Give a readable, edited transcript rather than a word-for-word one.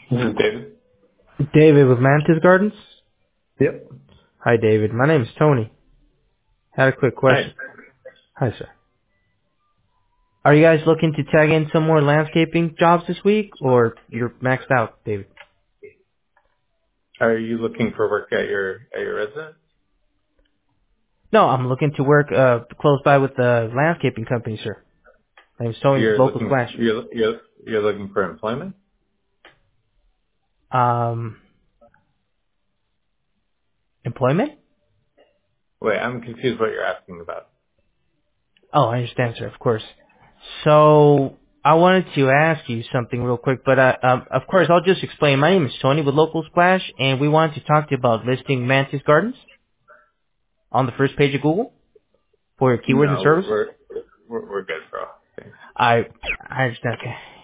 This is David. David with Mantis Gardens. Yep. Hi, David. My name is Tony. Had a quick Hi. question. Hi, sir. Are you guys looking to tag in some more landscaping jobs this week, or you're maxed out, David? Are you looking for work at your residence? No, I'm looking to work close by with the landscaping company, sir. My name's Tony with You're Local looking Splash. you're looking for employment? Um, employment? Wait, I'm confused what you're asking about. Oh, I understand, sir. Of course. So I wanted to ask you something real quick, but of course I'll just explain. My name is Tony with Local Splash, and we wanted to talk to you about listing Mantis Gardens on the first page of Google for your keywords and No, services. we're good, bro. Thanks. I understand. Okay.